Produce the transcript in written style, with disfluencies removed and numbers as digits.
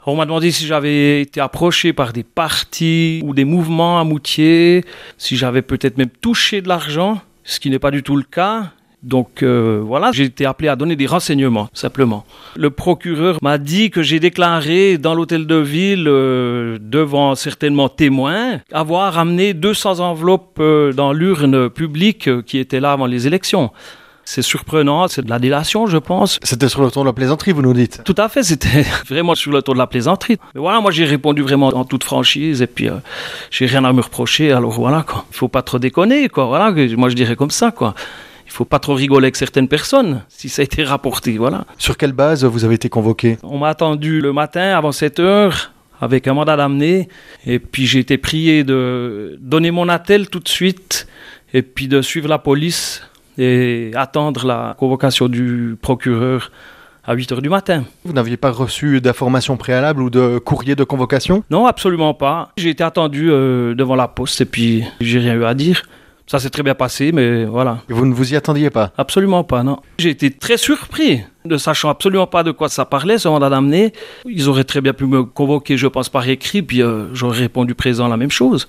On m'a demandé si j'avais été approché par des partis ou des mouvements à Moutier, si j'avais peut-être même touché de l'argent, ce qui n'est pas du tout le cas. Donc voilà, j'ai été appelé à donner des renseignements, simplement. Le procureur m'a dit que j'ai déclaré dans l'hôtel de ville, devant certainement témoins, avoir amené 200 enveloppes dans l'urne publique qui était là avant les élections. C'est surprenant, c'est de la délation, je pense. C'était sur le ton de la plaisanterie, vous nous dites? Tout à fait, c'était vraiment sur le ton de la plaisanterie. Mais voilà, moi j'ai répondu vraiment en toute franchise et puis j'ai rien à me reprocher, alors voilà quoi. Il faut pas trop déconner, quoi, voilà, moi je dirais comme ça, quoi. Il ne faut pas trop rigoler avec certaines personnes, si ça a été rapporté, voilà. Sur quelle base vous avez été convoqué? On m'a attendu le matin avant 7h avec un mandat d'amener. Et puis j'ai été prié de donner mon attel tout de suite et puis de suivre la police et attendre la convocation du procureur à 8h du matin. Vous n'aviez pas reçu d'informations préalables ou de courrier de convocation? Non, absolument pas. J'ai été attendu devant la poste et puis j'ai rien eu à dire. Ça s'est très bien passé, mais voilà. Et vous ne vous y attendiez pas? Absolument pas, non. J'ai été très surpris, ne sachant absolument pas de quoi ça parlait, ce mandat d'amener. Ils auraient très bien pu me convoquer, je pense, par écrit, puis j'aurais répondu présent la même chose.